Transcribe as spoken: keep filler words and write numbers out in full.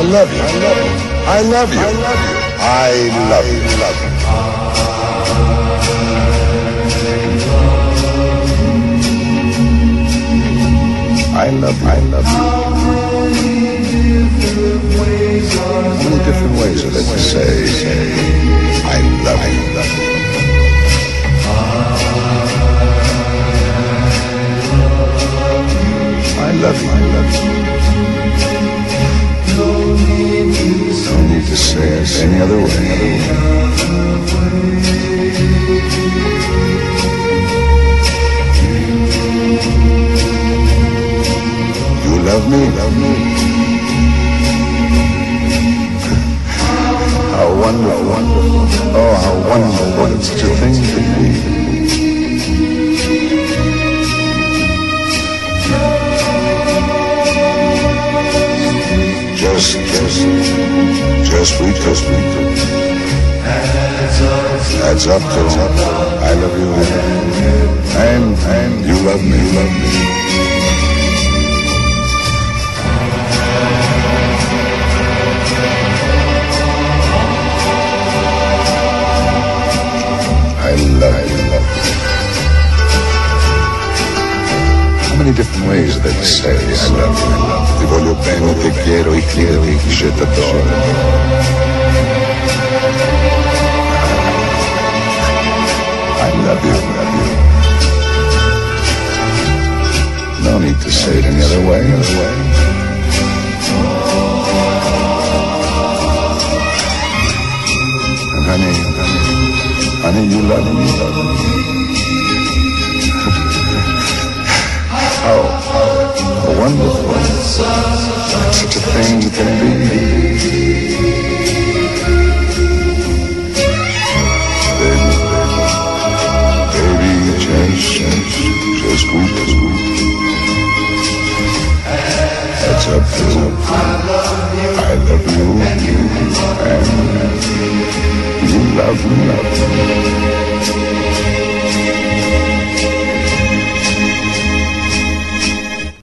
love you. I love you. I love you. I love you. Love you. I love you. I love you. How many different ways are there to say I love you? Love you. I love you. I love you. No need to say it any other way. You love me, love me. How wonderful, wonderful. Oh, how wonderful that such a thing could be. Just, just, just we do, we do. Adds up to I love you, and and you love me, you love me. I love you, love you. How many different ways they say I love you? Ti voglio bene, ti quiero y quiero y je t'adore. I love you, love you. No need to say it any other way, other way. And honey, honey, honey, you love me, you love me. How, how wonderful such a thing can be. Baby, baby, just, just, just wait, just wait. That's up to I love you, and you love me, love me.